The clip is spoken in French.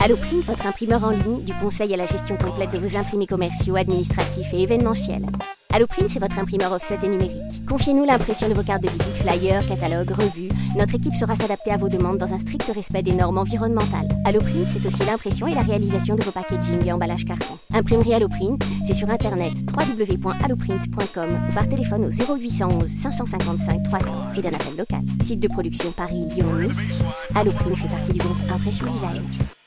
Alloprint, votre imprimeur en ligne, du conseil à la gestion complète de vos imprimés commerciaux, administratifs et événementiels. Alloprint, c'est votre imprimeur offset et numérique. Confiez-nous l'impression de vos cartes de visite, flyers, catalogues, revues. Notre équipe saura s'adapter à vos demandes dans un strict respect des normes environnementales. Alloprint, c'est aussi l'impression et la réalisation de vos packaging et emballages carton. Imprimerie Alloprint, c'est sur internet www.alloprint.com ou par téléphone au 0811 555 300, prix d'un appel local. Site de production Paris, Lyon, Nice. Alloprint fait partie du groupe Impression Design.